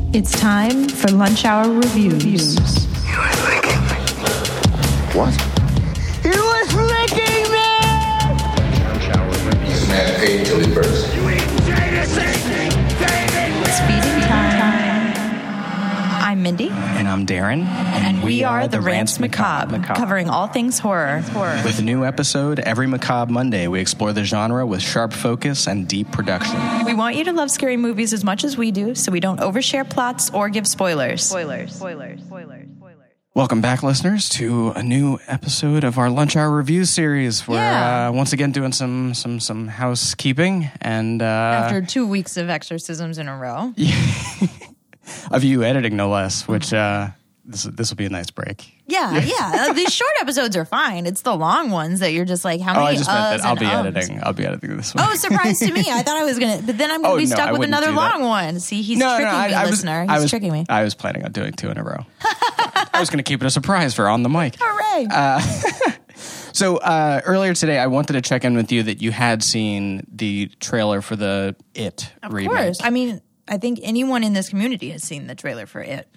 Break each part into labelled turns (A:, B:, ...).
A: It's time for Lunch Hour Reviews.
B: You were licking me.
C: What?
B: He was licking me!
C: Lunch Hour Reviews.
D: This man paid till he burst.
B: You ain't say this thing, David!
A: It's feeding time. I'm Mindy.
E: And I'm Darren.
A: And we are the Rants Macabre, covering all things horror.
E: With a new episode every Macabre Monday, we explore the genre with sharp focus and deep production.
A: We want you to love scary movies as much as we do, so we don't overshare plots or give spoilers.
E: Welcome back, listeners, to a new episode of our Lunch Hour Review series. We're once again doing some housekeeping. And
A: after 2 weeks of exorcisms in a row.
E: Of you editing, no less, which this will be a nice break.
A: Yeah. These short episodes are fine. It's the long ones that you're just like, how many?
E: I just meant that I'll be editing this one.
A: Oh, surprise to me! I thought I was gonna, but then I'm gonna be stuck with another long one. See, he's tricking me, listener. He's tricking me.
E: I was planning on doing 2 in a row. I was going to keep it a surprise for on the mic.
A: Hooray!
E: So earlier today, I wanted to check in with you that you had seen the trailer for the It remake.
A: Of course. I mean, I think anyone in this community has seen the trailer for It.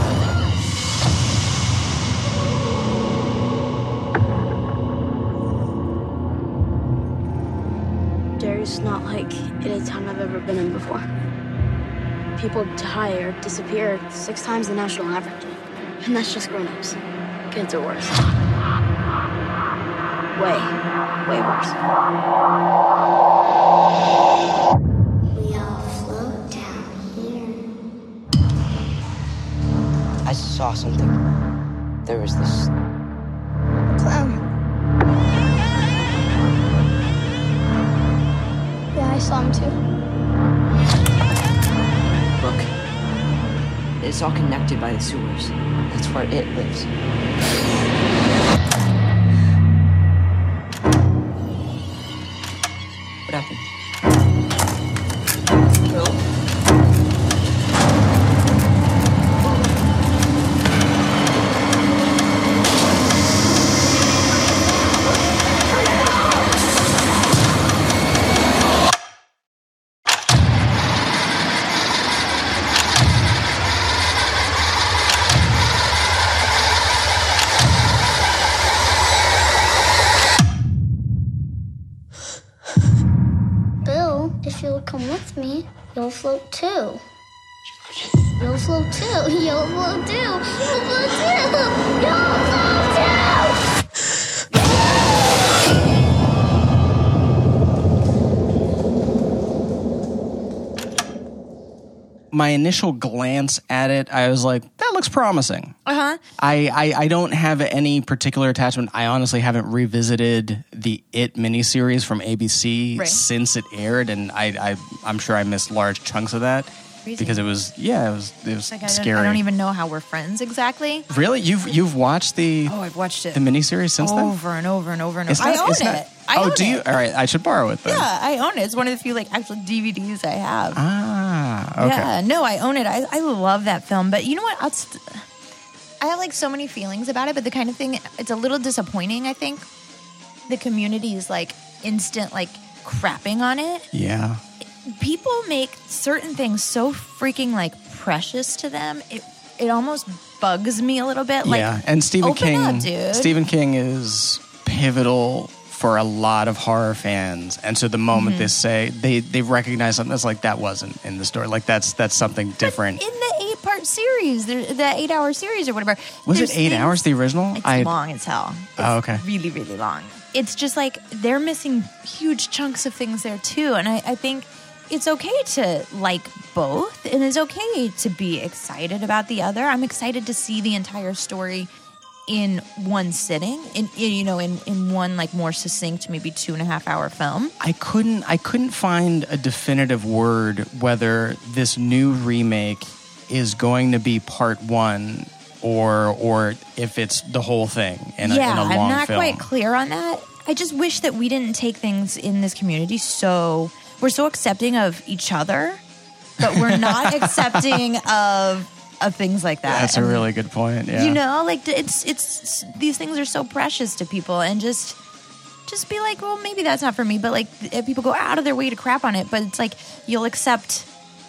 F: Derry's not like any town I've ever been in before. People die or disappear 6 times the national average. And that's just grown-ups. Kids are worse. Way worse.
G: We all float down here.
H: I saw something. There was this clown.
F: Yeah, I saw him too.
H: Look, it's all connected by the sewers. That's where It lives. What happened? Killed?
G: If you'll come with me, you'll float too. You'll float too. You'll float too. You'll float too. You'll float too.
E: My initial glance at it, I was like, that looks promising.
A: Uh-huh.
E: I don't have any particular attachment. I honestly haven't revisited the It miniseries from ABC since it aired, and I'm sure I missed large chunks of that.
A: Crazy.
E: Because it was
A: Like
E: scary.
A: I don't even know how we're friends exactly.
E: Really? You've watched the
A: I've watched it
E: the miniseries since then?
A: over and over and over and
E: It's
A: over.
E: not-
A: I own
E: it's not-
A: it. I own
E: do you?
A: it.
E: All right, I should borrow it then.
A: Yeah, I own it. It's one of the few like actual DVDs I have.
E: Ah, okay.
A: Yeah, no, I own it. I love that film. But you know what? I have like so many feelings about it, but the kind of thing, it's a little disappointing, I think. The community is like instant like crapping on it.
E: Yeah.
A: People make certain things so freaking like precious to them. It almost bugs me a little bit. Like,
E: yeah, and Stephen
A: open
E: King.
A: up, dude.
E: Stephen King is pivotal for a lot of horror fans, and so the moment they say they recognize something that's like that wasn't in the story, like that's something different.
A: But in the 8-part series, the 8-hour series or whatever,
E: Was it
A: there's
E: 8
A: things-
E: hours? The original?
A: It's long as hell. It's
E: okay.
A: really, really long. It's just like they're missing huge chunks of things there too, and I think it's okay to like both, and it's okay to be excited about the other. I'm excited to see the entire story in one sitting, in one like more succinct, maybe 2.5 hour film.
E: I couldn't find a definitive word whether this new remake is going to be part 1 or if it's the whole thing in a long film.
A: I'm not quite clear on that. I just wish that we didn't take things in this community we're so accepting of each other, but we're not accepting of things like that.
E: That's a really good point. Yeah.
A: You know, like it's these things are so precious to people, and just be like, well, maybe that's not for me. But like people go out of their way to crap on it, but it's like you'll accept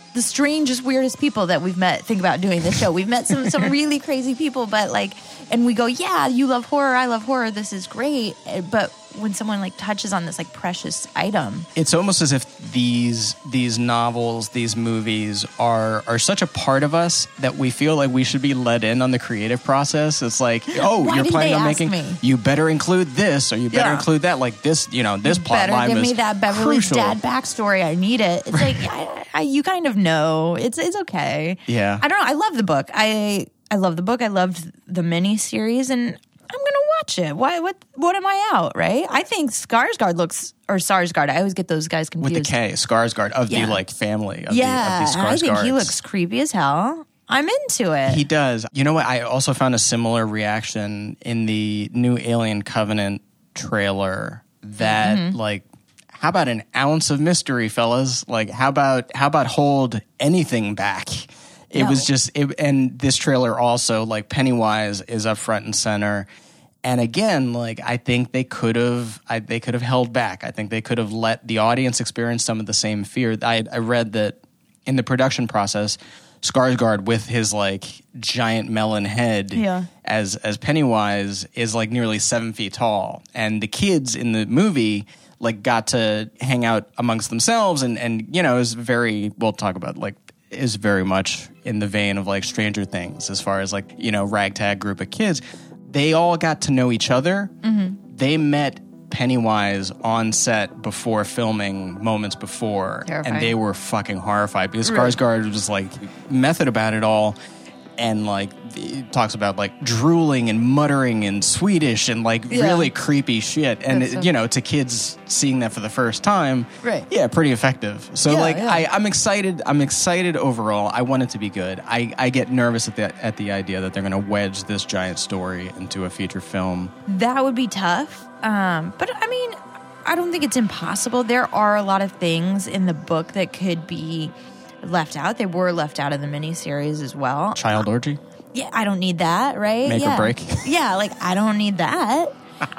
A: the strangest, weirdest people that we've met. Think about doing this show. We've met some really crazy people, but like, and we go, yeah, you love horror, I love horror, this is great. But when someone like touches on this like precious item,
E: it's almost as if these novels, these movies are such a part of us that we feel like we should be let in on the creative process. It's like, oh,
A: Why
E: you're
A: didn't
E: planning
A: they
E: on
A: ask
E: making,
A: me?
E: you better include this, or you better
A: Yeah.
E: include that. Like this, this plot
A: better
E: line
A: give
E: was
A: me that Beverly's
E: crucial.
A: dad backstory. I need it. It's like you kind of know. It's okay.
E: Yeah.
A: I don't know. I love the book. I love the book. I loved the mini series, and I'm gonna watch it. Why? What am I out? Right? I think Skarsgård looks, or Sarsgaard. I always get those guys confused.
E: With the K, Skarsgård of
A: Yeah.
E: the like family. Of
A: Yeah,
E: the
A: and I think he
E: Skarsgårds.
A: looks creepy as hell. I'm into it.
E: He does. You know what? I also found a similar reaction in the new Alien Covenant trailer. That
A: Mm-hmm.
E: like, how about an ounce of mystery, fellas? Like, how about hold anything back? It
A: No.
E: was just, and this trailer also, like, Pennywise is up front and center. And again, like, I think they could have held back. I think they could have let the audience experience some of the same fear. I read that in the production process, Skarsgård with his like giant melon head
A: Yeah.
E: as Pennywise is like nearly 7 feet tall. And the kids in the movie like got to hang out amongst themselves and is very, we'll talk about like, is very much in the vein of like Stranger Things as far as like, ragtag group of kids. They all got to know each other. Mm-hmm. They met Pennywise on set before filming, moments before,
A: Terrifying.
E: and they were fucking horrified because
A: Really?
E: Skarsgård was like method about it all, and like he talks about like drooling and muttering in Swedish and like
A: Yeah.
E: really creepy shit. And
A: That's so-
E: to kids seeing that for the first time,
A: Right.
E: Yeah, pretty effective. So
A: Yeah,
E: like
A: yeah.
E: I'm excited. I'm excited overall. I want it to be good. I get nervous at the idea that they're going to wedge this giant story into a feature film.
A: That would be tough. But I mean, I don't think it's impossible. There are a lot of things in the book that could be left out. They were left out of the miniseries as well.
E: Child orgy.
A: Yeah, I don't need that, right?
E: Make or
A: yeah.
E: break.
A: Yeah, like I don't need that.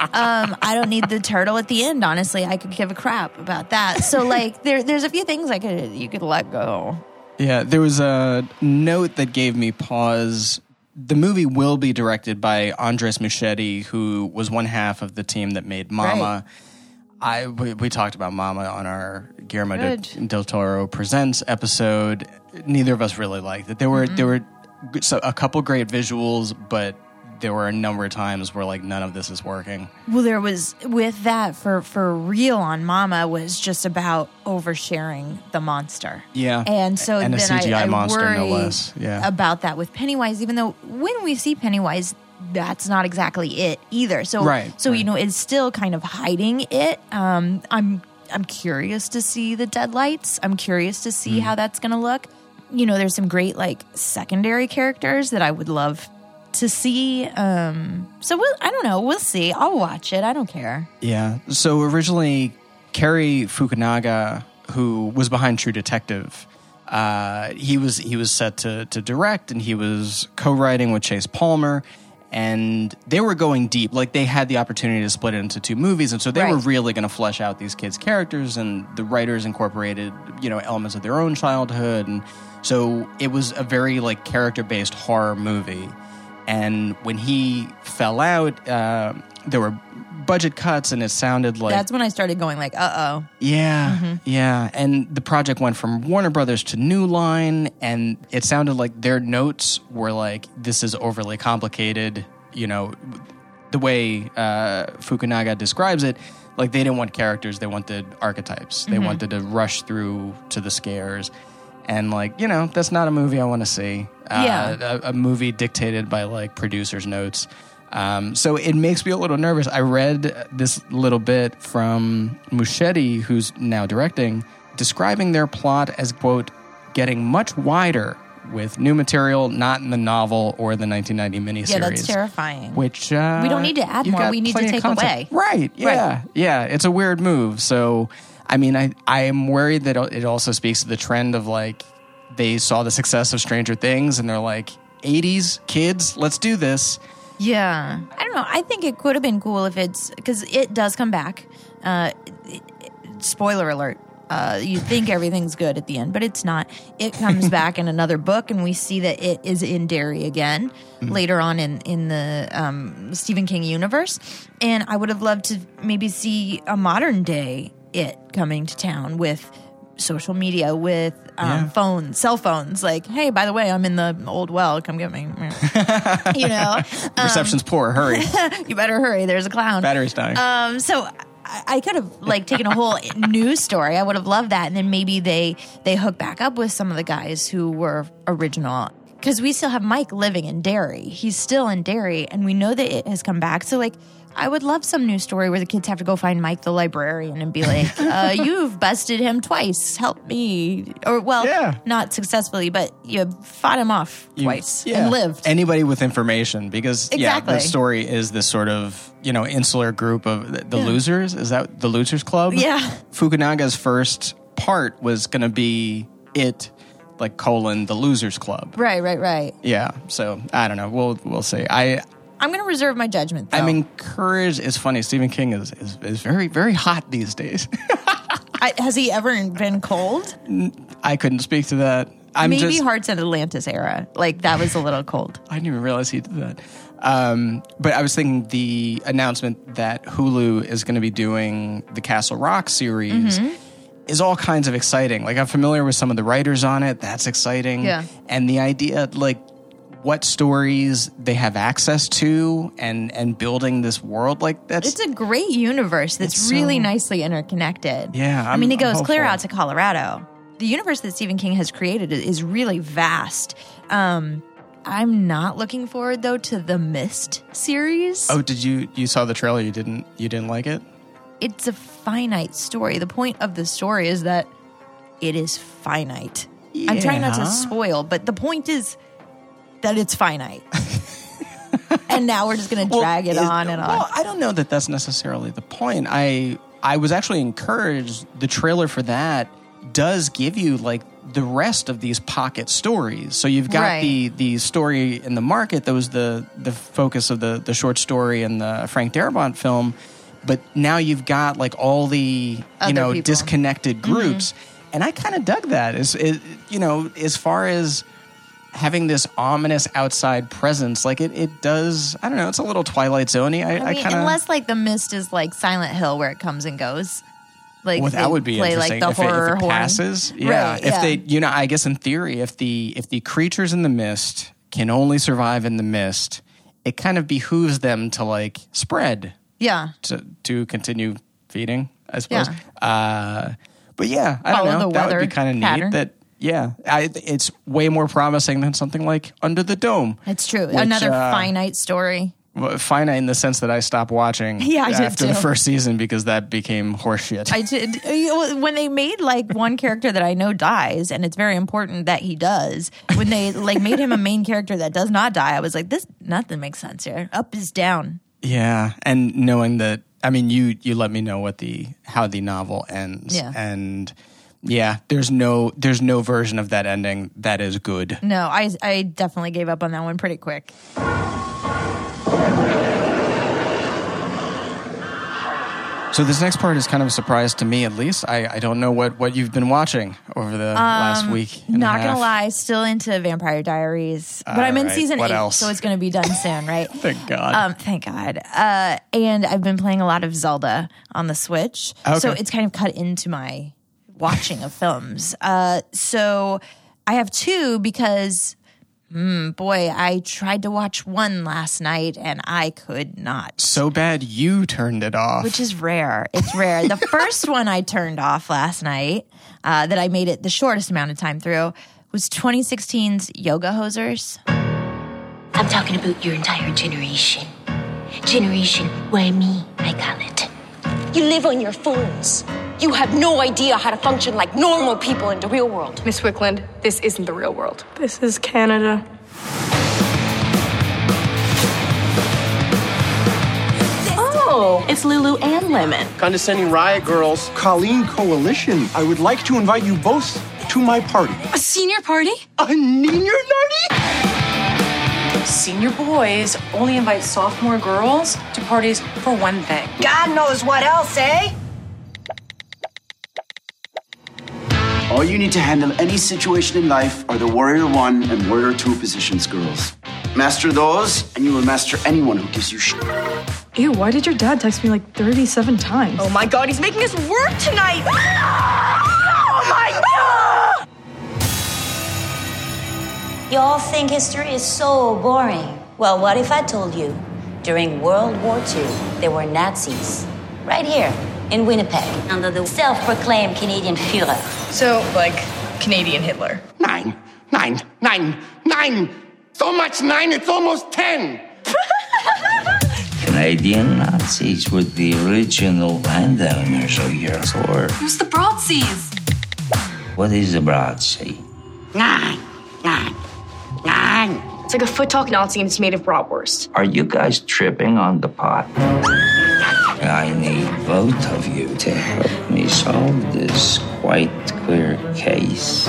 A: I don't need the turtle at the end. Honestly, I could give a crap about that. So like, there's a few things you could let go.
E: Yeah, there was a note that gave me pause. The movie will be directed by Andres Muschietti, who was one half of the team that made Mama. We talked about Mama on our Guillermo del Toro Presents episode. Neither of us really liked it. There were a couple great visuals, but there were a number of times where like none of this is working.
A: Well, there was with that for real on Mama was just about oversharing the monster.
E: Yeah,
A: And so
E: and a
A: then
E: CGI
A: I
E: monster,
A: worry
E: no less. Yeah,
A: about that with Pennywise, even though when we see Pennywise, that's not exactly it either. So,
E: Right.
A: it's still kind of hiding it. I'm curious to see the deadlights. I'm curious to see how that's going to look. There's some great like secondary characters that I would love to see. So I don't know. We'll see. I'll watch it. I don't care.
E: Yeah. So originally, Cary Fukunaga, who was behind True Detective, he was set to direct, and he was co-writing with Chase Palmer, and they were going deep. Like they had the opportunity to split it into 2 movies, and so they
A: Right.
E: were really going to flesh out these kids' characters, and the writers incorporated elements of their own childhood, and so it was a very like character-based horror movie. And when he fell out, there were budget cuts, and it sounded like
A: That's when I started going like, uh-oh.
E: yeah, yeah. And the project went from Warner Brothers to New Line, and it sounded like their notes were like, this is overly complicated. The way Fukunaga describes it, like they didn't want characters, they wanted archetypes. They wanted to rush through to the scares. And like, that's not a movie I want to see.
A: Yeah.
E: A movie dictated by like producers' notes. So it makes me a little nervous. I read this little bit from Muschietti, who's now directing, describing their plot as, quote, getting much wider with new material not in the novel or the 1990 miniseries.
A: Yeah, that's terrifying.
E: Which
A: We don't need to add
E: you've
A: more.
E: got
A: We need to
E: plenty of
A: take
E: content.
A: away.
E: Right, yeah. Yeah, it's a weird move. So, I mean, I am worried that it also speaks to the trend of, like, they saw the success of Stranger Things, and they're like, 80s kids, let's do this.
A: Yeah. I don't know. I think it could have been cool if because it does come back. Spoiler alert. You think everything's good at the end, but it's not. It comes back in another book, and we see that it is in Derry again later on in the Stephen King universe. And I would have loved to maybe see a modern day It coming to town with social media, with phones, cell phones. Like, hey, by the way, I'm in the old well. Come get me. You know,
E: Reception's poor. Hurry.
A: You better hurry. There's a clown.
E: Battery's dying.
A: So I could have like taken a whole news story. I would have loved that, and then maybe they hook back up with some of the guys who were original. Because we still have Mike living in Derry. He's still in Derry, and we know that It has come back. So, like, I would love some news story where the kids have to go find Mike the librarian and be like, you've busted him twice. Help me. Or, well, not successfully, but you fought him off twice and lived.
E: Anybody with information, because,
A: Exactly.
E: the story is this sort of, insular group of the losers. Is that the Losers Club?
A: Yeah.
E: Fukunaga's first part was going to be It, like, the Losers Club.
A: Right.
E: Yeah. So, I don't know. We'll see.
A: I'm going to reserve my judgment, though.
E: I'm encouraged. It's funny. Stephen King is very, very hot these days.
A: Has he ever been cold?
E: I couldn't speak to that.
A: Maybe Hearts at Atlantis era. Like, that was a little cold.
E: I didn't even realize he did that. But I was thinking the announcement that Hulu is going to be doing the Castle Rock series is all kinds of exciting. Like, I'm familiar with some of the writers on it. That's exciting.
A: Yeah.
E: And the idea, like, what stories they have access to and building this world, like, that's...
A: It's a great universe that's really nicely interconnected.
E: Yeah,
A: it goes
E: I'm
A: clear
E: hopeful.
A: out to Colorado. The universe that Stephen King has created is really vast. I'm not looking forward, though, to the Mist series.
E: Oh, did you saw the trailer? You didn't like it?
A: It's a finite story. The point of the story is that it is finite. I'm trying not to spoil, but the point is that it's finite. And now we're just going to drag it on and on.
E: Well, I don't know that that's necessarily the point. I was actually encouraged. The trailer for that does give you, like, the rest of these pocket stories. So you've got the story in the market that was the focus of the short story and the Frank Darabont film. But now you've got, like, all the,
A: Other people.
E: disconnected groups. And I kind of dug that. As far as having this ominous outside presence, like, it does, I don't know, it's a little Twilight Zone-y. I kind of...
A: Unless, like, the Mist is like Silent Hill where it comes and goes. Like,
E: well, that would be
A: play,
E: interesting.
A: like, the horror
E: if it
A: horn.
E: passes. Yeah.
A: Right,
E: if they, I guess in theory, if the creatures in the mist can only survive in the mist, it kind of behooves them to, like, spread.
A: Yeah.
E: To continue feeding, I suppose.
A: Yeah.
E: But yeah, I don't
A: Follow
E: know.
A: the
E: That would
A: weather
E: be kind of
A: pattern.
E: neat. That it's way more promising than something like Under the Dome.
A: It's true.
E: Which,
A: Another finite story.
E: Well, finite in the sense that I stopped watching
A: Yeah, I did
E: after the
A: too.
E: first season because that became horseshit.
A: I did. When they made, like, one character that I know dies, and it's very important that he does, when they, like, made him a main character that does not die, I was like, nothing makes sense here. Up is down.
E: Yeah, and knowing that, I mean, you let me know how the novel ends, and yeah, there's no version of that ending that is good.
A: No, I definitely gave up on that one pretty quick.
E: So this next part is kind of a surprise to me, at least. I don't know what you've been watching over the last week.
A: Not gonna lie, still into Vampire Diaries, but I'm in
E: right.
A: season
E: What
A: 8,
E: else?
A: so it's gonna be done soon, right?
E: Thank God.
A: Thank God. And I've been playing a lot of Zelda on the Switch, so it's kind of cut into my watching of films. So I have 2 because, boy, I tried to watch one last night and I could not.
E: So bad you turned it off.
A: Which is rare. It's rare. The first one I turned off last night, that I made it the shortest amount of time through, was 2016's Yoga Hosers.
D: I'm talking about your entire generation. Generation why me, I call it. You live on your phones. You have no idea how to function like normal people in the real world.
I: Miss Wickland, this isn't the real world. This is Canada.
D: Oh, it's Lulu and Lemon.
J: Condescending Riot Girls.
K: Colleen Coalition. I would like to invite you both to my party.
I: A senior party?
K: A senior party?
I: Senior boys only invite sophomore girls to parties for one thing.
L: God knows what else, eh? All you need to handle any situation in life are the Warrior 1 and Warrior 2 positions, girls. Master those, and you will master anyone who gives you shit.
M: Ew, why did your dad text me like 37 times?
N: Oh my god, he's making us work tonight! Oh my god!
O: Y'all think history is so boring. Well, what if I told you during World War II there were Nazis right here in Winnipeg under the self-proclaimed Canadian Führer?
N: So, like, Canadian Hitler.
J: 9. So much 9, it's almost 10.
P: Canadian Nazis were the original landowners of your sword.
M: Who's the Broadseas?
P: What is a Broadsea?
J: 9.
F: It's like a foot-talk Nazi and it's made of bratwurst.
P: Are you guys tripping on the pot? I need both of you to help me solve this quite clear case.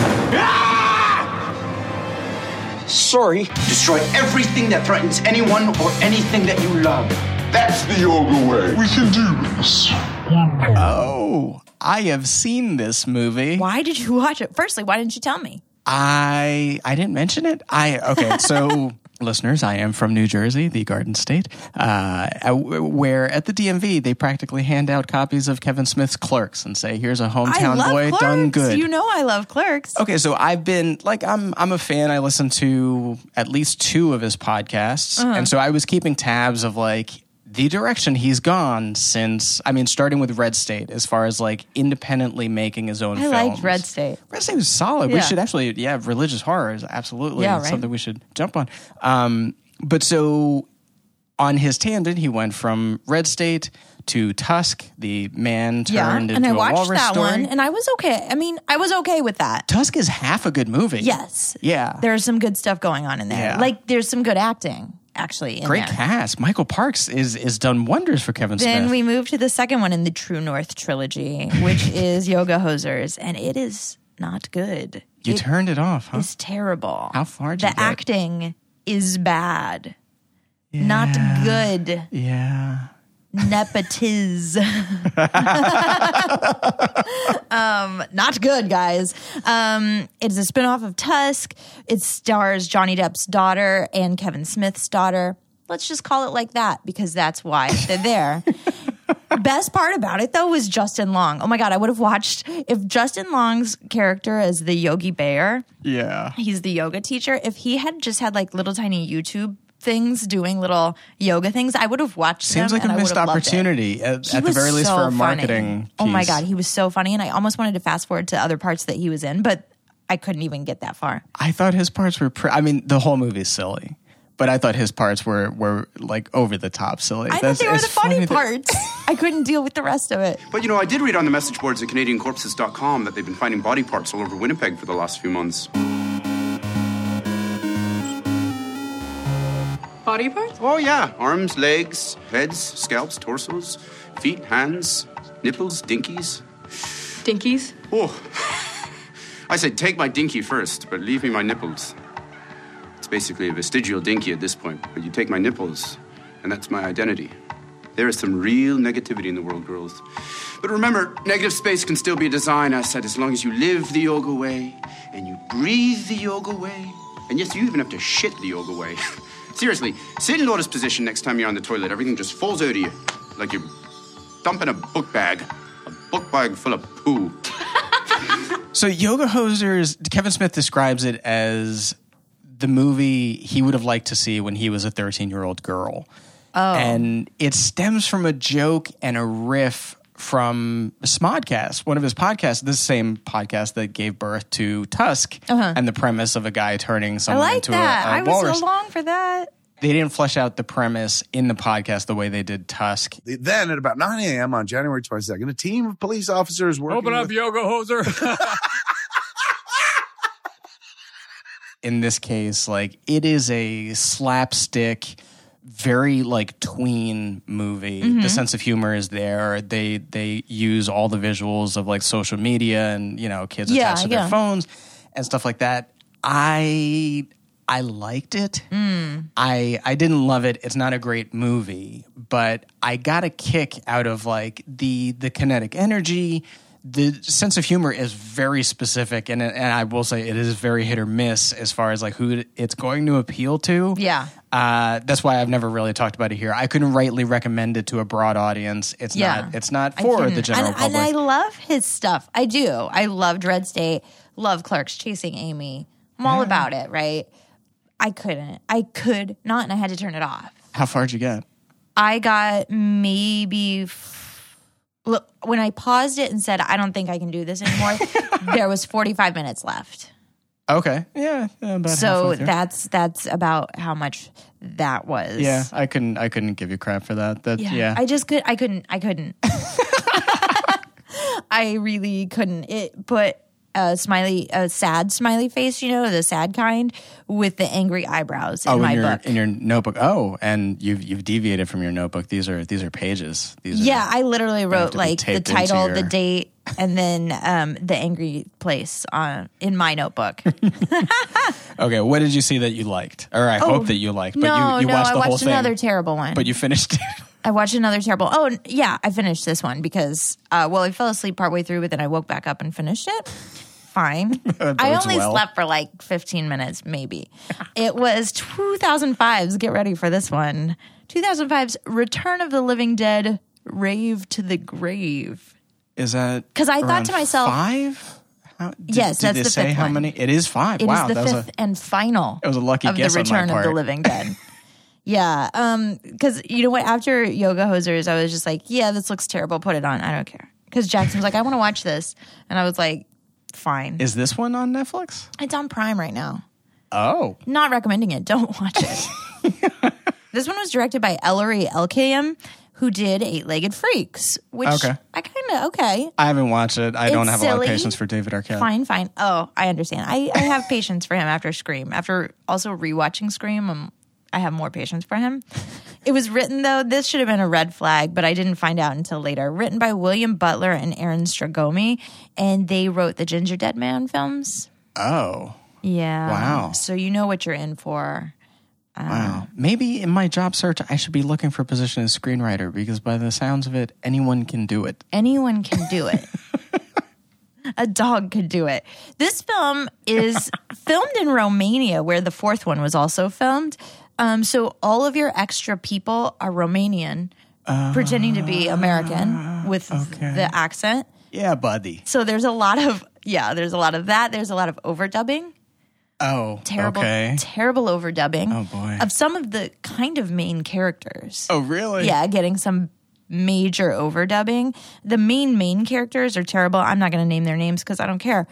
L: Sorry. Destroy everything that threatens anyone or anything that you love.
J: That's the yoga way. We can do this.
E: Oh, I have seen this movie.
A: Why did you watch it? Firstly, why didn't you tell me?
E: I didn't mention it. Okay, so listeners, I am from New Jersey, the Garden State, where at the DMV they practically hand out copies of Kevin Smith's Clerks and say, "Here's a hometown boy
A: Clerks.
E: done good."
A: You know I love Clerks.
E: Okay, so I've been I'm a fan. I listen to at least 2 of his podcasts, and so I was keeping tabs of the direction he's gone since, starting with Red State, as far as independently making his own films.
A: I liked Red State.
E: Red State was solid.
A: Yeah.
E: We should actually, religious horror is absolutely something we should jump on. But so on his tangent, he went from Red State to Tusk, the man turned into a walrus story.
A: And I watched that one, and I was okay. I was okay with that.
E: Tusk is half a good movie.
A: Yes.
E: Yeah.
A: There's some good stuff going on in there.
E: Yeah.
A: There's some good acting. Actually, in
E: great
A: there.
E: cast. Michael Parks is done wonders for Kevin Smith.
A: Then we move to the second one in the True North trilogy, which is Yoga Hosers, and it is not good.
E: You turned it off, huh?
A: It's terrible.
E: How far did you get?
A: The acting is bad. Yeah. Not good.
E: Yeah.
A: Nepotiz. Not good, guys. It's a spinoff of Tusk. It stars Johnny Depp's daughter and Kevin Smith's daughter. Let's just call it like that because that's why they're there. Best part about it, though, was Justin Long. Oh, my God. I would have watched if Justin Long's character as the Yogi Bear.
E: Yeah.
A: He's the yoga teacher. If he had just had little tiny YouTube things doing little yoga things, I would have watched them.
E: Seems like a missed opportunity at the very least for a marketing piece.
A: Oh my God, he was so funny, and I almost wanted to fast forward to other parts that he was in, but I couldn't even get that far.
E: I thought his parts were the whole movie's silly, but I thought his parts were over the top silly.
A: I thought they were the funny parts. I couldn't deal with the rest of it.
K: But I did read on the message boards at CanadianCorpses.com that they've been finding body parts all over Winnipeg for the last few months.
M: Body parts?
K: Oh, yeah. Arms, legs, heads, scalps, torsos, feet, hands, nipples, dinkies.
M: Dinkies?
K: Oh. I said take my dinky first, but leave me my nipples. It's basically a vestigial dinky at this point, but you take my nipples, and that's my identity. There is some real negativity in the world, girls. But remember, negative space can still be a design asset as long as you live the yoga way, and you breathe the yoga way, and yes, you even have to shit the yoga way. Seriously, sit in lotus position next time you're on the toilet. Everything just falls out of you like you're dumping a book bag full of poo.
E: So Yoga Hosers, Kevin Smith describes it as the movie he would have liked to see when he was a 13-year-old girl.
A: Oh.
E: And it stems from a joke and a riff from Smodcast, one of his podcasts, this same podcast that gave birth to Tusk, and the premise of a guy turning someone into a walrus.
A: I was so long for that.
E: They didn't flesh out the premise in the podcast the way they did Tusk.
Q: Then at about 9 a.m. on January 22nd, a team of police officers working
R: Open up, Yoga Hoser.
E: In this case, it is a slapstick, very tween movie.
A: Mm-hmm.
E: The sense of humor is there. They use all the visuals of social media and kids attached to their phones and stuff like that. I liked it. I didn't love it. It's not a great movie, but I got a kick out of the kinetic energy, the sense of humor is very specific, and I will say it is very hit or miss as far as like who it's going to appeal to.
A: Yeah.
E: That's why I've never really talked about it here. I couldn't rightly recommend it to a broad audience. It's not for the general public.
A: And I love his stuff. I do. I loved Red State, love Clerks, Chasing Amy. I'm all about it, right? I could not, and I had to turn it off.
E: How far did you get?
A: I got maybe look, when I paused it and said, I don't think I can do this anymore, there was 45 minutes left.
E: Okay. Yeah. About
A: so that's about how much that was.
E: Yeah. I couldn't give you crap for that.
A: I couldn't. I really couldn't. It put a sad smiley face, the sad kind, with the angry eyebrows in my book.
E: In your notebook. Oh, and you've deviated from your notebook. These are pages.
A: I literally wrote like the title, the date, and then the angry place in my notebook.
E: Okay, what did you see that you liked? Or I hope that you liked. But you watched the whole thing.
A: I watched another terrible one.
E: But you finished it.
A: I watched another terrible. Oh, yeah, I finished this one because, I fell asleep partway through, but then I woke back up and finished it. Fine. I only slept for like 15 minutes, maybe. It was 2005's, get ready for this one, 2005's Return of the Living Dead, Rave to the Grave.
E: Is that
A: because I thought to myself,
E: 5?
A: Yes, that's the fifth
E: how
A: one.
E: Many? It is 5.
A: It
E: wow,
A: is the fifth and final.
E: It was a lucky
A: of
E: guess
A: the Return
E: on my part.
A: of the Living Dead. Yeah, because you know what? After Yoga Hosers, I was just like, yeah, this looks terrible. Put it on. I don't care. Because Jackson was like, I want to watch this, and I was like, fine.
E: Is this one on Netflix?
A: It's on Prime right now.
E: Oh,
A: not recommending it. Don't watch it. This one was directed by Ellery Elkayam, who did 8-Legged Freaks, which I kind of I
E: haven't watched it. I don't have a lot of patience for David Arquette.
A: Fine. Oh, I understand. I have patience for him after Scream. After also rewatching Scream, I have more patience for him. It was written, though, this should have been a red flag, but I didn't find out until later. Written by William Butler and Aaron Stragomi, and they wrote the Ginger Dead Man films.
E: Oh.
A: Yeah.
E: Wow.
A: So you know what you're in for.
E: Wow. Maybe in my job search, I should be looking for a position as screenwriter because by the sounds of it, anyone can do it.
A: Anyone can do it. A dog could do it. This film is filmed in Romania, where the fourth one was also filmed. So all of your extra people are Romanian, pretending to be American with the accent.
E: Yeah, buddy.
A: So there's a lot of that. There's a lot of overdubbing.
E: Oh,
A: terrible overdubbing.
E: Oh boy.
A: Of some of the kind of main characters.
E: Oh, really?
A: Yeah, getting some major overdubbing. The main characters are terrible. I'm not going to name their names because I don't care.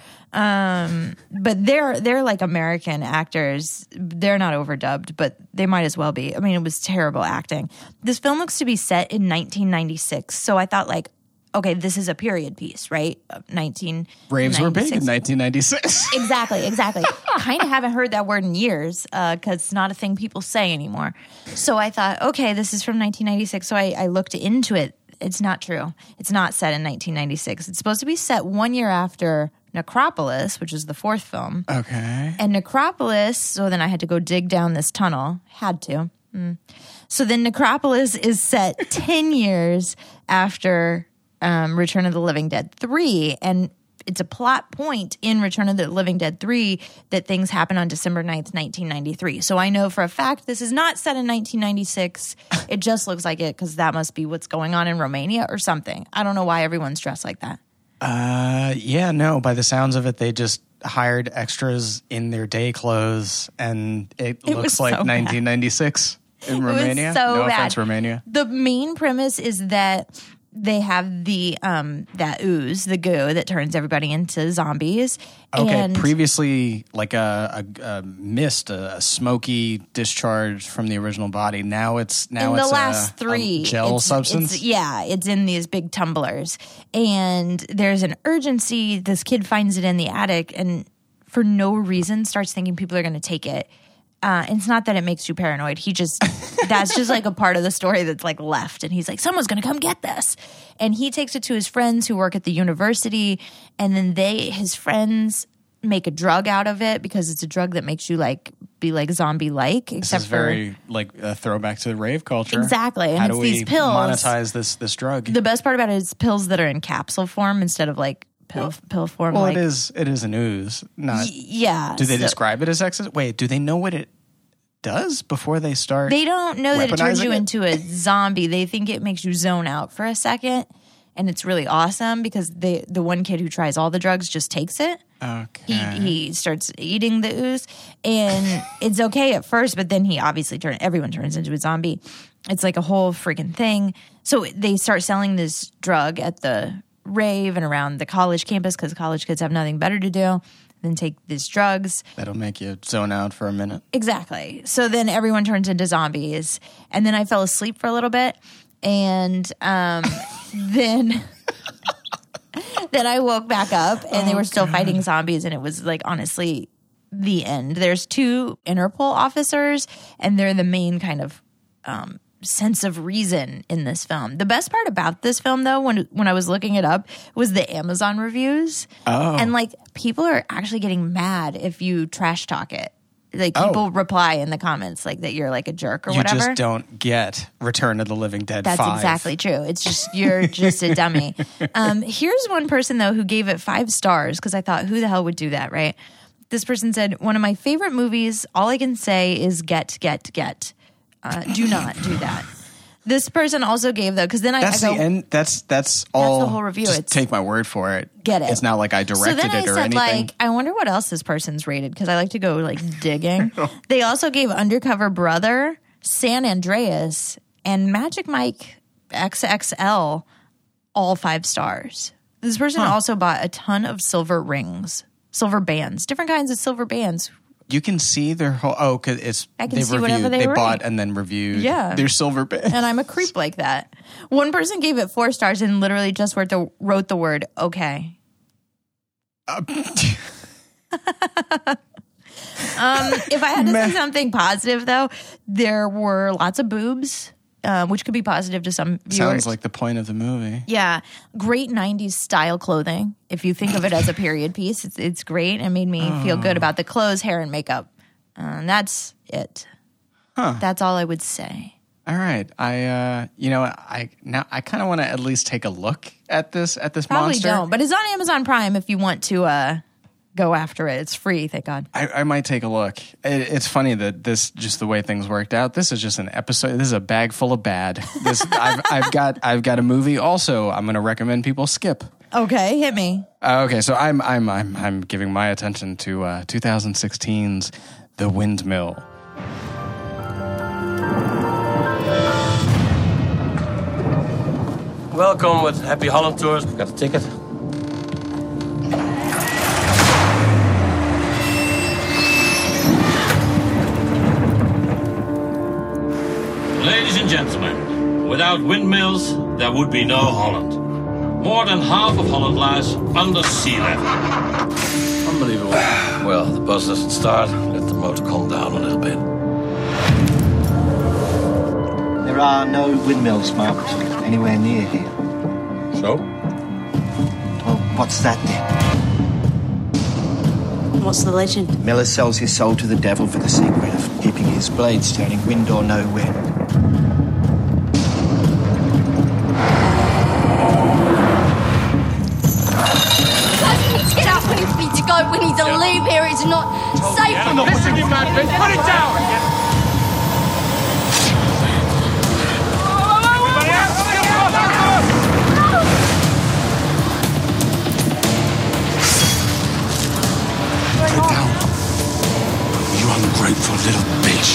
A: But they're like American actors. They're not overdubbed, but they might as well be. I mean, it was terrible acting. This film looks to be set in 1996, so I thought like, okay, this is a period piece, right? 1996.
E: Raves were big in 1996.
A: Exactly. Kind of haven't heard that word in years because it's not a thing people say anymore. So I thought, okay, this is from 1996. So I looked into it. It's not true. It's not set in 1996. It's supposed to be set 1 year after Necropolis, which is the fourth film.
E: Okay.
A: And Necropolis, so then I had to go dig down this tunnel. Had to. So then Necropolis is set 10 years after Return of the Living Dead 3, and it's a plot point in Return of the Living Dead 3 that things happen on December 9th, 1993. So I know for a fact this is not set in 1996. It just looks like it because that must be what's going on in Romania or something. I don't know why everyone's dressed like that.
E: By the sounds of it, they just hired extras in their day clothes, and it looks like 1996 in Romania.
A: It was so
E: no
A: bad.
E: offense, Romania.
A: The main premise is that they have the that ooze, the goo that turns everybody into zombies.
E: Okay,
A: and
E: previously like a mist, a smoky discharge from the original body. Now it's
A: in the last three
E: a gel substance.
A: It's in these big tumblers, and there's an urgency. This kid finds it in the attic, and for no reason starts thinking people are going to take it. And it's not that it makes you paranoid. That's just like a part of the story that's like left. And he's like, someone's going to come get this. And he takes it to his friends who work at the university. And then his friends make a drug out of it because it's a drug that makes you like be like zombie-like,
E: This
A: except
E: is very like a throwback to rave culture.
A: Exactly, and
E: How
A: it's
E: do we
A: these pills.
E: monetize this drug?
A: The best part about it is pills that are in capsule form instead of like pill form.
E: Well,
A: like,
E: it is an ooze. Not.
A: Yeah.
E: Do they
A: so-
E: describe it as exes? Wait, do they know what it does before they start?
A: They don't know that it turns
E: weaponizing
A: you
E: it?
A: into a zombie. They think it makes you zone out for a second, and it's really awesome because the one kid who tries all the drugs just takes it.
E: Okay.
A: He starts eating the ooze, and it's okay at first, but then he obviously everyone turns into a zombie. It's like a whole freaking thing. So they start selling this drug at the rave and around the college campus because college kids have nothing better to do than take these drugs.
E: That'll make you zone out for a minute.
A: Exactly. So then everyone turns into zombies, and then I fell asleep for a little bit, and then I woke back up, and they were still fighting zombies, and it was like honestly the end. There's 2 Interpol officers, and they're the main kind of sense of reason in this film. The best part about this film, though, when I was looking it up, was the Amazon reviews.
E: Oh.
A: And like people are actually getting mad if you trash talk it. Like people reply in the comments like that you're like a jerk or whatever.
E: You just don't get Return of the Living Dead
A: That's
E: 5.
A: exactly true. It's just you're just a dummy. Here's one person though who gave it 5 stars because I thought, who the hell would do that, right? This person said, one of my favorite movies. All I can say is get. Do not do that. This person also gave though, because then
E: That's
A: I go,
E: the end. That's all.
A: the whole review.
E: Just
A: It's-
E: take my word for it.
A: Get it.
E: It's not like I directed
A: so then
E: it
A: I
E: or
A: said,
E: anything.
A: like, I wonder what else this person's rated because I like to go like digging. They also gave Undercover Brother, San Andreas, and Magic Mike XXL all 5 stars. This person also bought a ton of silver rings, silver bands, different kinds of silver bands.
E: You can see their whole. because
A: I can
E: they
A: see whatever
E: reviewed.
A: they
E: They
A: rate.
E: bought and then reviewed.
A: Yeah.
E: Their silver band.
A: And I'm a creep like that. One person gave it 4 stars and literally just wrote the word okay. If I had to say something positive, though, there were lots of boobs, which could be positive to some viewers.
E: Sounds like the point of the movie.
A: Yeah. Great 90s style clothing. If you think of it as a period piece, it's great. It made me feel good about the clothes, hair, and makeup. That's it.
E: Huh.
A: That's all I would say.
E: All right. I kind of want to at least take a look at this
A: Probably
E: monster.
A: don't, but it's on Amazon Prime if you want to go after it. It's free, thank God.
E: I might take a look. It's funny that this, just the way things worked out, this is just an episode. This is a bag full of bad. I've got a movie also I'm going to recommend people skip.
A: Okay, hit me.
E: Okay, so I'm giving my attention to 2016's The Windmill.
R: Welcome with Happy Holland Tours. Got a ticket? Ladies and gentlemen, without windmills, there would be no Holland. More than half of Holland lies under sea level. Unbelievable. Well, the bus doesn't start. Let the motor calm down a little bit.
S: There are no windmills, Mark, anywhere near here.
R: So?
S: Well, what's that then?
T: What's the legend?
S: Miller sells his soul to the devil for the secret of keeping his blades turning wind or no wind.
G: Get up when it's me to go. We need to leave here. It's not safe.
B: I'm not listening, you mad bitch. Put it down.
J: Get down, you ungrateful little bitch.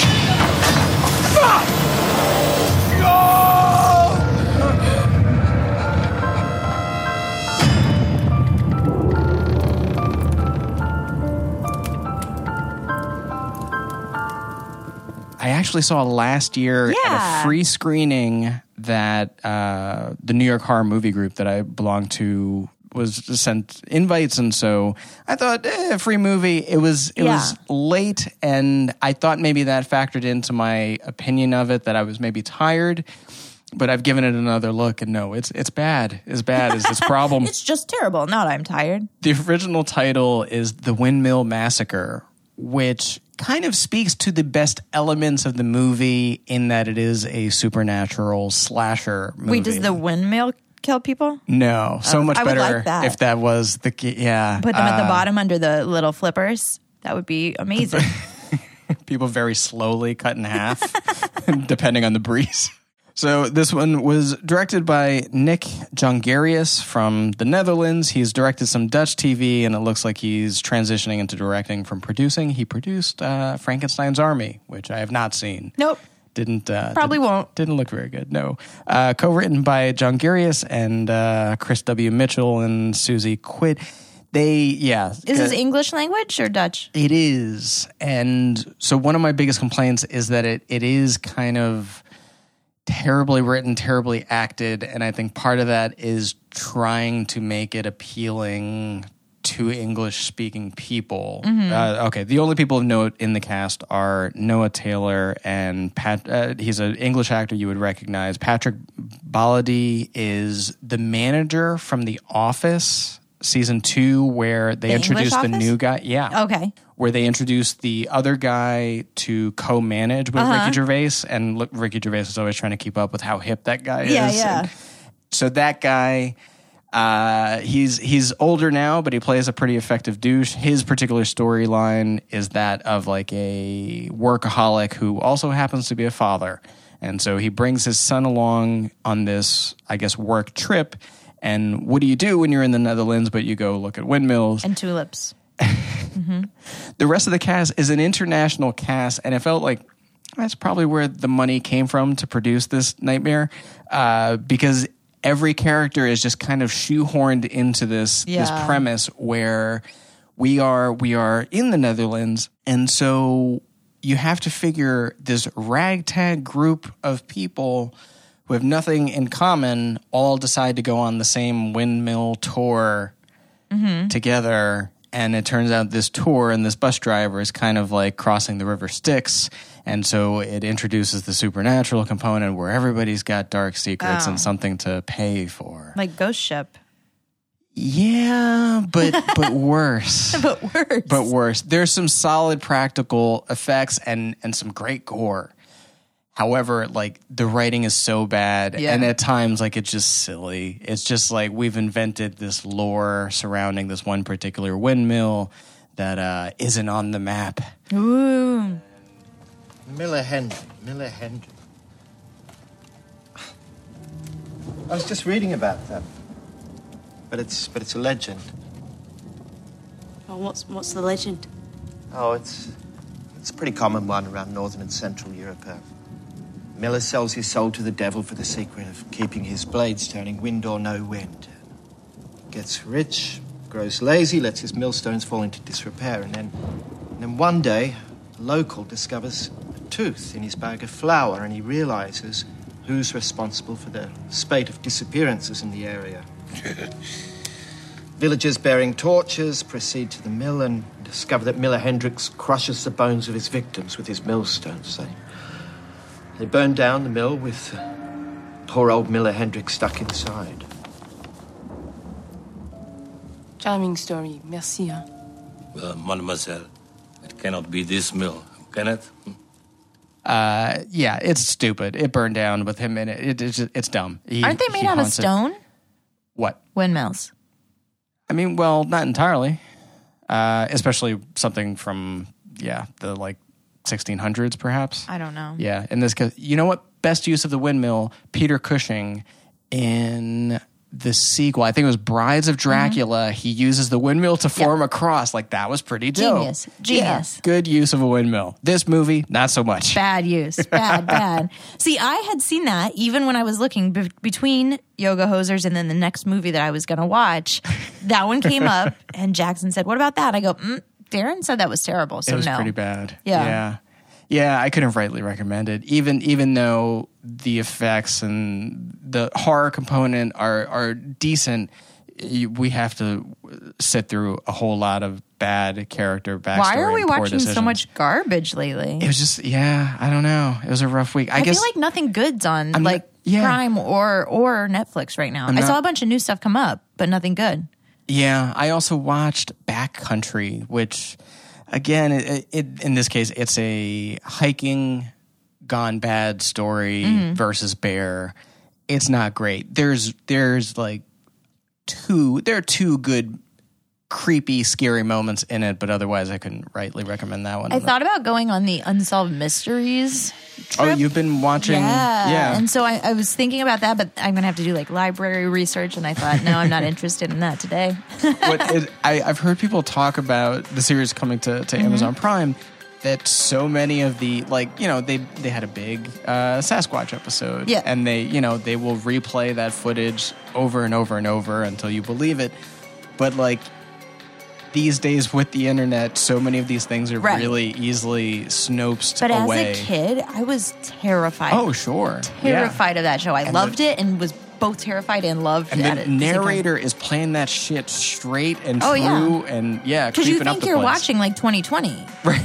E: I actually saw last year at a free screening that the New York Horror Movie Group that I belong to was sent invites, and so I thought, free movie. It was late, and I thought maybe that factored into my opinion of it, that I was maybe tired. But I've given it another look, and no, it's bad. As bad as this problem.
A: It's just terrible. Not I'm tired.
E: The original title is The Windmill Massacre, which kind of speaks to the best elements of the movie in that it is a supernatural slasher movie.
A: Wait, does the windmill kill people?
E: No, so much
A: I would
E: better
A: like that.
E: if that was the yeah.
A: Put them at the bottom under the little flippers. That would be amazing.
E: People very slowly cut in half, depending on the breeze. So this one was directed by Nick Jongerius from the Netherlands. He's directed some Dutch TV, and it looks like he's transitioning into directing from producing. He produced Frankenstein's Army, which I have not seen.
A: Nope.
E: Probably
A: won't.
E: Didn't look very good, no. Co-written by Jongerius and Chris W. Mitchell and Susie Quid. Is
A: this English language or Dutch?
E: It is. And so one of my biggest complaints is that it is kind of terribly written, terribly acted, and I think part of that is trying to make it appealing to English-speaking people. Okay, the only people of note in the cast are Noah Taylor and he's an English actor you would recognize. Patrick Baladi is the manager from The Office season 2, where they introduced the new guy. Yeah.
A: Okay.
E: Where they introduced the other guy to co-manage with Ricky Gervais, and Ricky Gervais is always trying to keep up with how hip that guy is.
A: Yeah.
E: And so that guy, he's older now, but he plays a pretty effective douche. His particular storyline is that of like a workaholic who also happens to be a father. And so he brings his son along on this, I guess, work trip. And what do you do when you're in the Netherlands, but you go look at windmills?
A: And tulips.
E: The rest of the cast is an international cast, and it felt like that's probably where the money came from to produce this nightmare, because every character is just kind of shoehorned into this premise where we are in the Netherlands, and so you have to figure this ragtag group of people who have nothing in common all decide to go on the same windmill tour together. And it turns out this tour and this bus driver is kind of like crossing the River Styx. And so it introduces the supernatural component where everybody's got dark secrets and something to pay for.
A: Like Ghost Ship.
E: Yeah, but worse.
A: But worse.
E: There's some solid practical effects and some great gore. However, like, the writing is so bad, and at times, like, it's just silly. It's just like we've invented this lore surrounding this one particular windmill that isn't on the map.
A: Ooh.
S: Miller Hendry. I was just reading about them, but it's a legend.
F: Oh, what's the legend?
S: Oh, it's a pretty common one around Northern and Central Europe. Miller sells his soul to the devil for the secret of keeping his blades turning wind or no wind. Gets rich, grows lazy, lets his millstones fall into disrepair, and then one day, a local discovers a tooth in his bag of flour, and he realizes who's responsible for the spate of disappearances in the area. Villagers bearing torches proceed to the mill and discover that Miller Hendricks crushes the bones of his victims with his millstones. They burn down the mill with poor old Miller Hendricks stuck inside.
I: Charming story. Merci.
R: Well, mademoiselle, it cannot be this mill, can it?
E: Yeah, it's stupid. It burned down with him in it. It's dumb.
A: Aren't they made out of stone?
E: What?
A: Windmills.
E: I mean, well, not entirely. Especially something from, the, like, 1600s, perhaps.
A: I don't know.
E: Yeah, in this case, you know what? Best use of the windmill, Peter Cushing in the sequel, I think it was Brides of Dracula, he uses the windmill to form a cross. Like, that was pretty dope.
A: Genius.
E: Yeah, good use of a windmill. This movie, not so much.
A: Bad use. Bad. See, I had seen that even when I was looking between Yoga Hosers and then the next movie that I was going to watch. That one came up, and Jackson said, "What about that?" I go, Darren said that was terrible, so
E: it was
A: no.
E: pretty bad.
A: Yeah.
E: Yeah, I couldn't rightly recommend it. Even though the effects and the horror component are decent, we have to sit through a whole lot of bad character backstory.
A: Why are we
E: and poor
A: watching
E: decisions.
A: so much garbage lately?
E: It was just, I don't know. It was a rough week. I guess
A: feel like nothing good's on Prime or Netflix right now. I saw a bunch of new stuff come up, but nothing good.
E: Yeah, I also watched Backcountry, which again, it in this case, it's a hiking gone bad story versus bear. It's not great. There's like there are two good, creepy, scary moments in it, but otherwise I couldn't rightly recommend that one.
A: I thought about going on the Unsolved Mysteries trip.
E: Oh, you've been watching? Yeah.
A: And so I was thinking about that, but I'm going to have to do like library research, and I thought, no, I'm not interested in that today.
E: I've heard people talk about the series coming to Amazon Prime, that so many of the, like, you know, they had a big Sasquatch episode.
A: Yeah.
E: And they will replay that footage over and over and over until you believe it. But, like, these days with the internet, so many of these things are really easily snoped away.
A: But as a kid, I was terrified.
E: Oh, sure.
A: Terrified of that show. I loved it and was both terrified and loved
E: and
A: at it.
E: The narrator is playing that shit straight and true and
A: because you think you're watching like 2020. Right.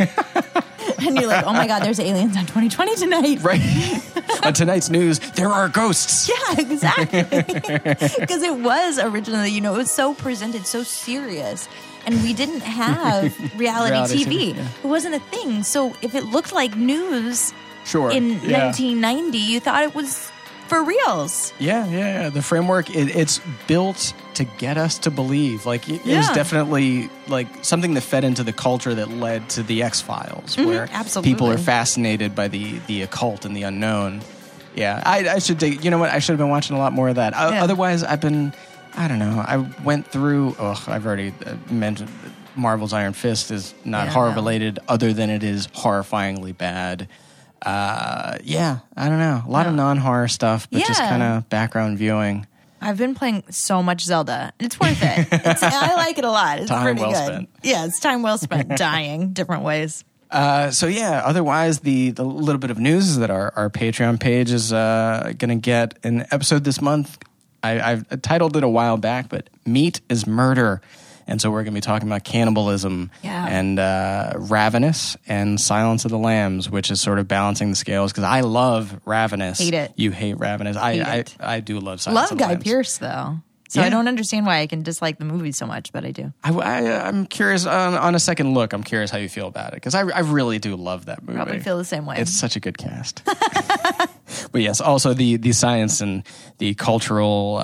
A: And you're like, oh my God, there's aliens on 2020 tonight.
E: Right. On tonight's news, there are ghosts.
A: Yeah, exactly. Because it was originally, it was so presented, so serious. And we didn't have reality TV.
E: Yeah.
A: It wasn't a thing. So if it looked like news in 1990, you thought it was for reals.
E: Yeah. The framework, it's built to get us to believe. Like, it was definitely like something that fed into the culture that led to the X-Files, where people are fascinated by the occult and the unknown. Yeah, I should dig. You know what? I should have been watching a lot more of that. Otherwise, I don't know. I went through, I've already mentioned Marvel's Iron Fist is not horror-related, other than it is horrifyingly bad. I don't know. A lot of non-horror stuff, but just kind of background viewing.
A: I've been playing so much Zelda. It's worth it. I like it a lot. It's
E: time
A: pretty
E: well
A: good.
E: Spent.
A: Yeah, it's time well spent dying different ways.
E: Otherwise, the little bit of news is that our Patreon page is going to get an episode this month. I've titled it a while back, but Meat is Murder. And so we're going to be talking about cannibalism and Ravenous and Silence of the Lambs, which is sort of balancing the scales, because I love Ravenous.
A: Hate it.
E: You hate Ravenous. I do love Silence of the
A: Love Guy
E: Lambs.
A: Pearce, though. So I don't understand why I can dislike the movie so much, but I do.
E: I'm curious, on a second look, I'm curious how you feel about it, because I really do love that movie.
A: Probably feel the same way.
E: It's such a good cast. But yes, also the science and the cultural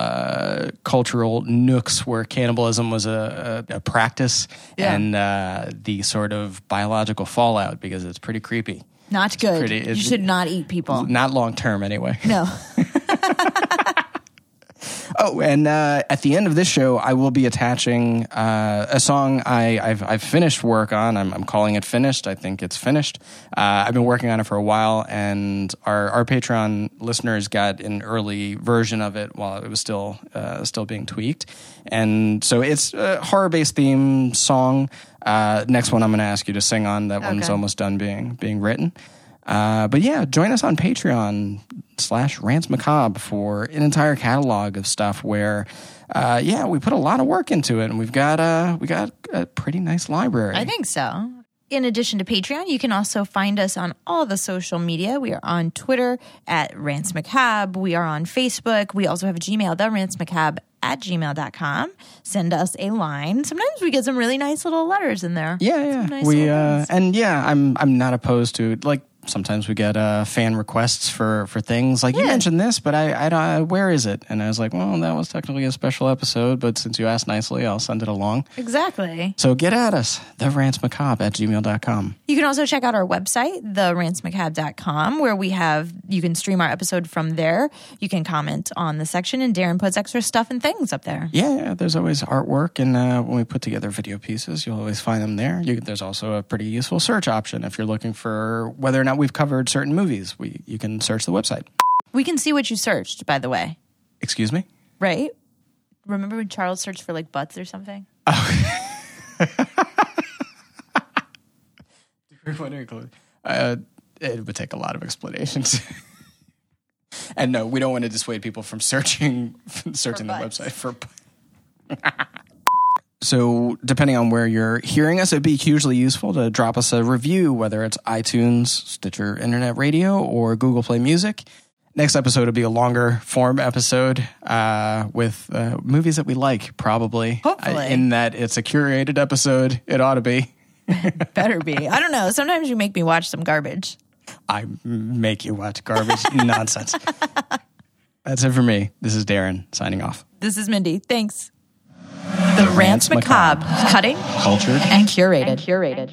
E: nooks where cannibalism was a practice, and the sort of biological fallout, because it's pretty creepy.
A: Not good. You should not eat people.
E: Not long term, anyway.
A: No.
E: Oh, and at the end of this show, I will be attaching a song I've finished work on. I'm calling it finished. I think it's finished. I've been working on it for a while, and our Patreon listeners got an early version of it while it was still being tweaked. And so it's a horror-based theme song. Next one I'm going to ask you to sing on. That one's almost done being written. But yeah, join us on Patreon/Rants Macabre for an entire catalog of stuff where, we put a lot of work into it, and we've got a pretty nice library.
A: I think so. In addition to Patreon, you can also find us on all the social media. We are on Twitter at Rants Macabre. We are on Facebook. We also have a Gmail, therantsmacabre@gmail.com. Send us a line. Sometimes we get some really nice little letters in there.
E: Yeah. I'm not opposed to, like, sometimes we get fan requests for things like, you mentioned this, but I don't, where is it? And I was like, well, that was technically a special episode, but since you asked nicely, I'll send it along.
A: Exactly.
E: So get at us, therantsmacabre@gmail.com.
A: You can also check out our website, therantsmacabre.com, where you can stream our episode from there. You can comment on the section, and Darren puts extra stuff and things up there.
E: Yeah, there's always artwork, and when we put together video pieces, you'll always find them there. There's also a pretty useful search option if you're looking for whether or not we've covered certain movies. You can search the website.
A: We can see what you searched, by the way.
E: Excuse me?
A: Right? Remember when Charles searched for, like, butts or something?
E: Oh. It would take a lot of explanations. And no, we don't want to dissuade people from searching the website for. So depending on where you're hearing us, it'd be hugely useful to drop us a review, whether it's iTunes, Stitcher Internet Radio, or Google Play Music. Next episode will be a longer form episode with movies that we like, probably.
A: Hopefully.
E: In that it's a curated episode. It ought to be.
A: Better be. I don't know. Sometimes you make me watch some garbage.
E: I make you watch garbage nonsense. That's it for me. This is Darren signing off.
A: This is Mindy. Thanks. The Rants Macabre. Cutting,
E: cultured,
A: and curated.
E: And
A: curated.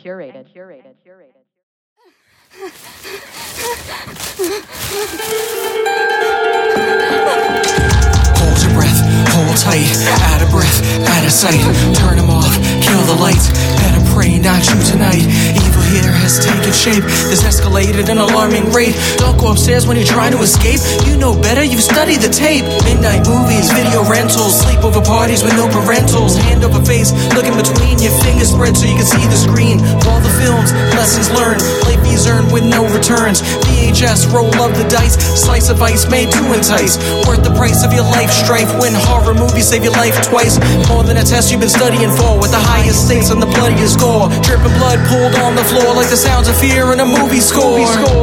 T: Hold your breath, hold tight, out of breath, out of sight. Turn them off, kill the lights. Better pray not you tonight. Evil here has taken shape. This escalated an alarming rate. Don't go upstairs when you're trying to escape. You know better, you've studied the tape. Midnight movies, video rentals, sleepover parties with no parentals. Hand over face, looking between your fingers spread so you can see the screen. All the films, lessons learned, late fees earned with no returns. VHS, roll of the dice, slice of ice made to entice. Worth the price of your life strife when horror movies save your life twice. More than a test you've been studying for, with the highest stakes and the bloodiest gore. Dripping blood pulled on the floor like the sounds of fear in a movie score.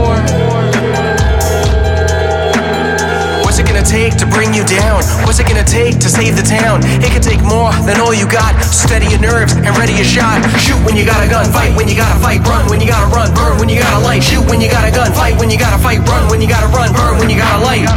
T: What's it gonna take to bring you down? What's it gonna take to save the town? It could take more than all you got. Steady your nerves and ready your shot. Shoot when you got a gun, fight when you gotta fight. Run when you gotta run, burn when you got a light. Shoot when you got a gun, fight when you gotta fight. Run when you gotta run, burn when you got a light.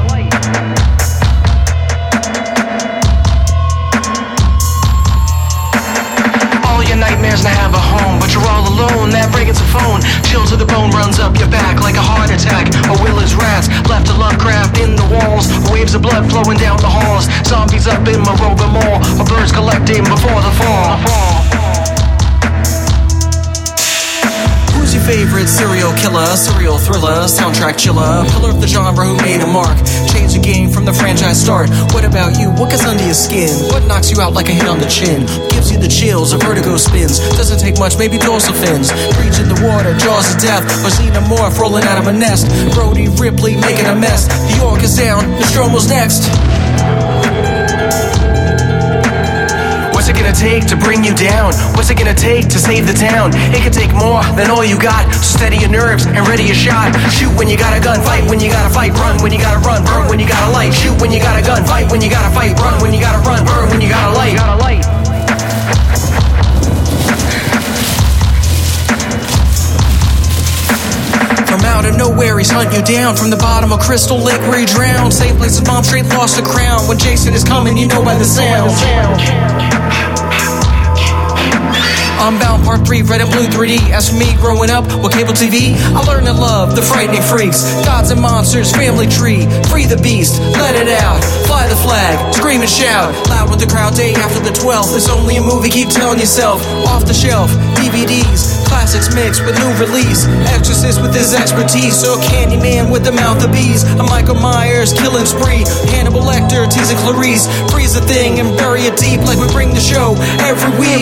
T: All your nightmares to have a home, but you're all alone. That breaking's a phone. Chill to the bone runs up your back like a heart attack. A will is rats left to Lovecraft in the walls. Waves of blood flowing down the halls. Zombies up in Monrovia Mall. Or birds collecting before the fall. Who's your favorite serial killer, serial thriller, soundtrack chiller, pillar of the genre who made a mark? Change the game from the franchise start. What about you? What gets under your skin? What knocks you out like a hit on the chin? Gives you the chills, a vertigo spins. Doesn't take much, maybe dorsal fins. Breach in the water, jaws of death. Or xenomorph rolling out of a nest. Brody Ripley making a mess. The orc is down, Nostromo's next. What's it gonna take to bring you down? What's it gonna take to save the town? It could take more than all you got. So steady your nerves and ready your shot. Shoot when you got a gun, fight when you gotta fight. Run when you gotta run, burn when you got a light. Shoot when you got a gun, fight when you gotta fight. Run when you gotta run, burn when you got a light. From out of nowhere, he's hunting you down. From the bottom of Crystal Lake where he drowned. Same place his mom straight lost the crown. When Jason is coming, you know by the sound. Unbound Part 3, red and blue 3D. As for me growing up with cable TV, I learned to love the frightening freaks. Gods and monsters, family tree. Free the beast, let it out. Fly the flag, scream and shout. Loud with the crowd day after the 12th. There's only a movie, keep telling yourself. Off the shelf, DVDs. Classics mixed with new release. Exorcist with his expertise. Or Candyman with the mouth of bees. A Michael Myers killing spree. Hannibal Lecter teasing Clarice. Freeze the thing and bury it deep like we bring the show every week.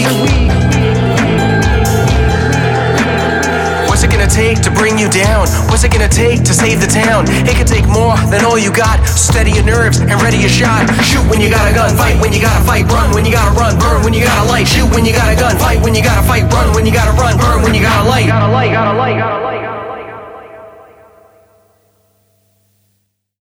T: What's it gonna take to bring you down? What's it gonna take to save the town? It could take more than all you got. Steady your nerves and ready your shot. Shoot when you got a gun, fight when you gotta fight. Run when you gotta run, burn when you got a light. Shoot when you got a gun, fight when you gotta fight. Run when you gotta run, burn when you got a light.